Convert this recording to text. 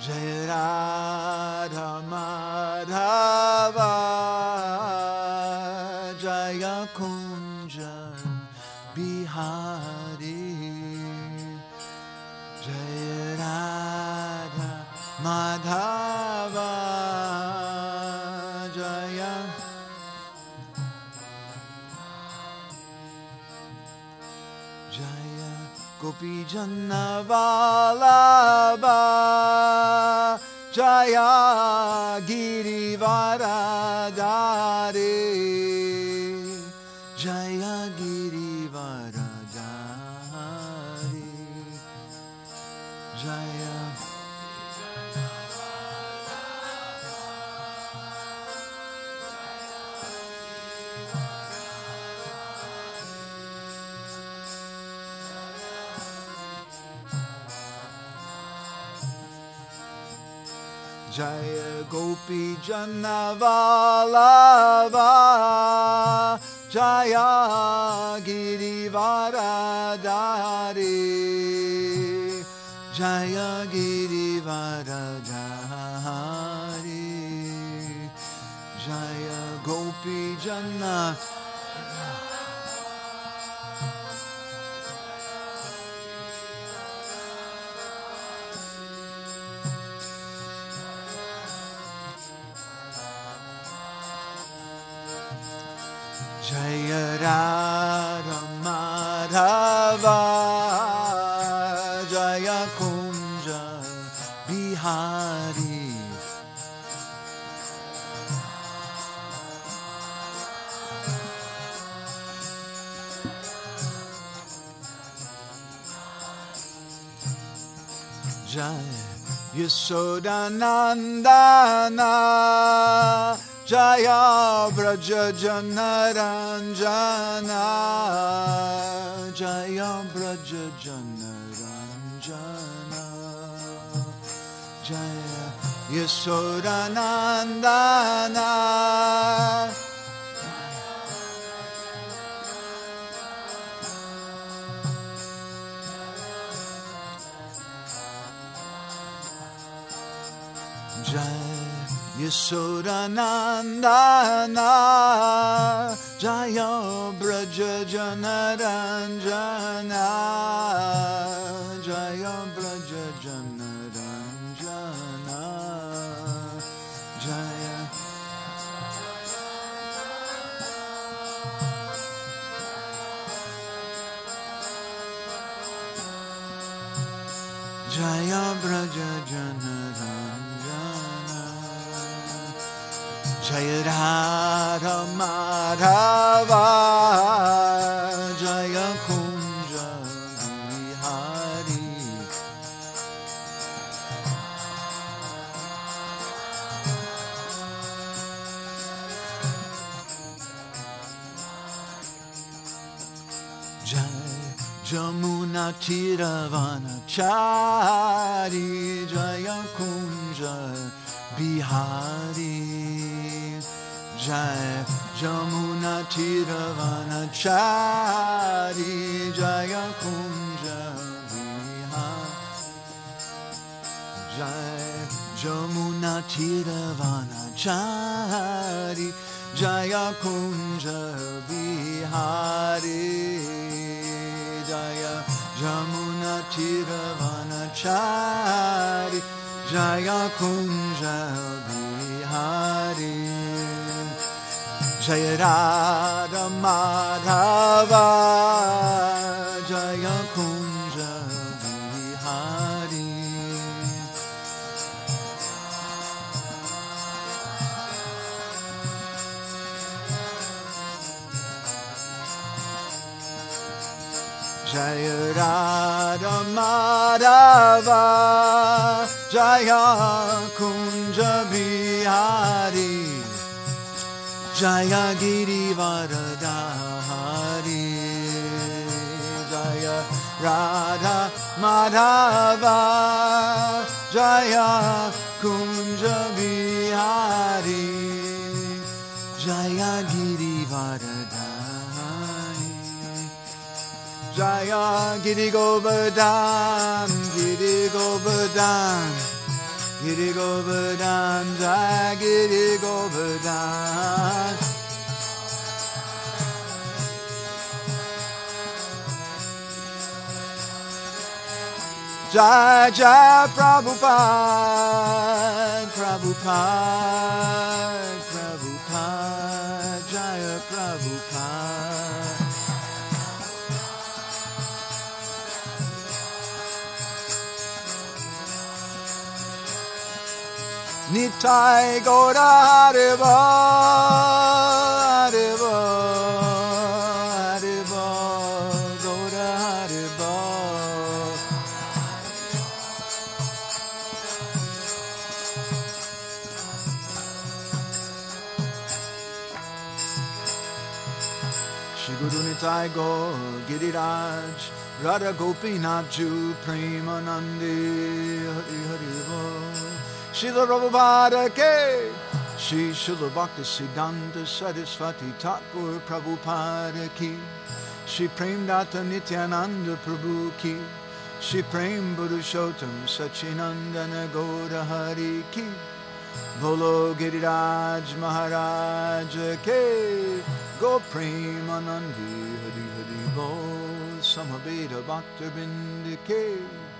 Jaya Radha Madhava Jaya Kunja Bihari Jaya Radha Madhava Jaya Jaya Gopi Janna Vallabha Jaya Girivaradari Jaya Girivaradari Jaya Jaya Gopi Janna Vallabha Jaya Girivaradari Jaya Girivaradari Jaya Gopi Janna Jaya Radha Madhava Jaya Kunja Bihari Jaya Yashodanandana Jaya Braja Janaranjana Jaya Braja Janaranjana Jaya Yashodanandana Jaya Yashodanandana Jaya Braja Janaranjana Jaya Braja Janaranjana Jaya Jaya Braja Janaranjana Jaya Radha Madhava Jaya Kunja Bihari Jaya Jamuna Tiravanachari Jaya Kunja Bihari Jaya Jamuna Tiravanachari Jaya Kunja Bihari Jaya Jamuna Tiravanachari Jaya Kunja Bihari Jaya Jamuna Tiravanachari Jaya Kunja Bihari Jaya Radha Madhava Jaya Kunja Bihari Jaya Radha Madhava Jaya Kunja Bihari Jaya Girivaradari Jaya Radha Madhava Jaya Kunja Bihari Jaya Girivaradari Jaya Giri Govardhan Giri Govardhan Giri Govardhan, Jai Giri Govardhan. Jai Jai Prabhupada, Prabhupada, Prabhupada, Jaya Prabhupada. Nitai Gaura Haribo, Haribo, Haribo, Gaura Haribo. Shri Guru Nitai Gaur Giriraj Radha Gopinath Ju Premanandi Hari Hari Bol. Srila Prabhupada Ke, Shri Srila Bhakti Siddhanta Saraswati Thakur Prabhupada Ki, Shri Prem Data Nityananda Prabhu Ki, Shri Prem Purushottam Sachinandana Gaura Hari Ki, Bolo Giriraj Maharaj Ke, Go Premanandi Hari Hari Bol, Samaveda Bhakta Binda Ke.